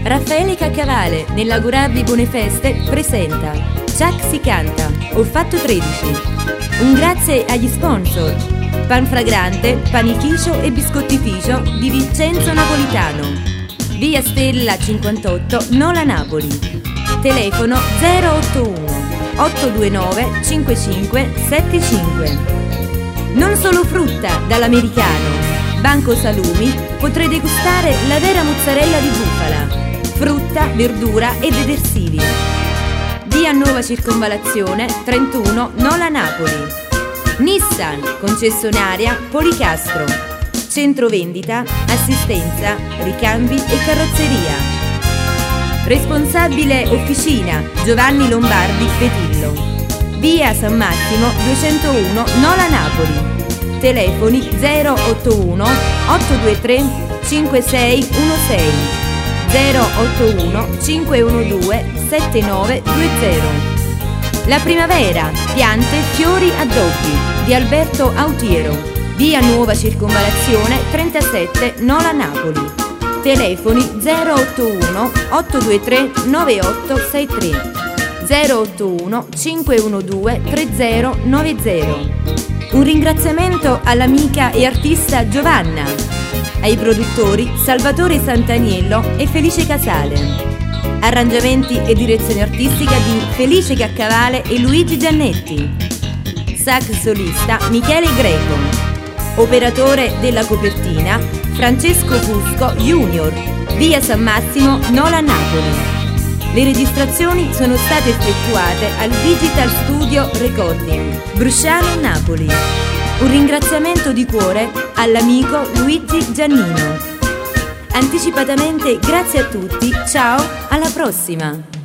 Raffaele Caccavale, nell'augurarvi buone feste, presenta Chuck si canta, Ho fatto 13. Un grazie agli sponsor: Panfragrante, Panificio e Biscottificio di Vincenzo Napolitano, via Stella 58, Nola Napoli. Telefono 081 829 5575. Non solo frutta dall'americano. Banco Salumi potrete gustare la vera mozzarella di bufala, frutta, verdura e detersivi. Via Nuova Circonvallazione 31, Nola Napoli. Nissan, concessionaria Policastro. Centro vendita, assistenza, ricambi e carrozzeria. Responsabile officina Giovanni Lombardi Petillo. Via San Massimo 201, Nola Napoli. Telefoni 081 823 5616 081 512 7920. La primavera, piante, fiori, addobbi di Alberto Autiero, via Nuova Circonvallazione 37, Nola Napoli. Telefoni 081 823 9863 081 512 3090. Un ringraziamento all'amica e artista Giovanna, ai produttori Salvatore Santaniello e Felice Casale. Arrangiamenti e direzione artistica di Felice Caccavale e Luigi Giannetti. Sax solista Michele Greco. Operatore della copertina Francesco Fusco Junior, via San Massimo, Nola Napoli. Le registrazioni sono state effettuate al Digital Studio Recording, Brusciano, Napoli. Un ringraziamento di cuore all'amico Luigi Giannino. Anticipatamente grazie a tutti, ciao, alla prossima!